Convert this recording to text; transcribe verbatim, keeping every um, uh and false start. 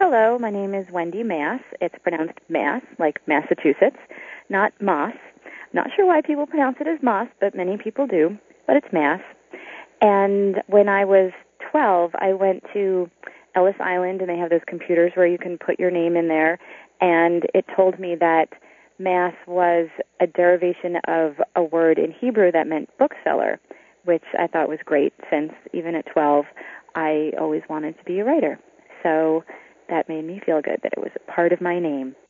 Hello, my name is Wendy Mass. It's pronounced Mass, like Massachusetts, not Moss. Not sure why people pronounce it as Moss, but many people do, but it's Mass. And when I was twelve, I went to Ellis Island, and they have those computers where you can put your name in there, and it told me that Mass was a derivation of a word in Hebrew that meant bookseller, which I thought was great since even at twelve, I always wanted to be a writer. So that made me feel good that it was a part of my name.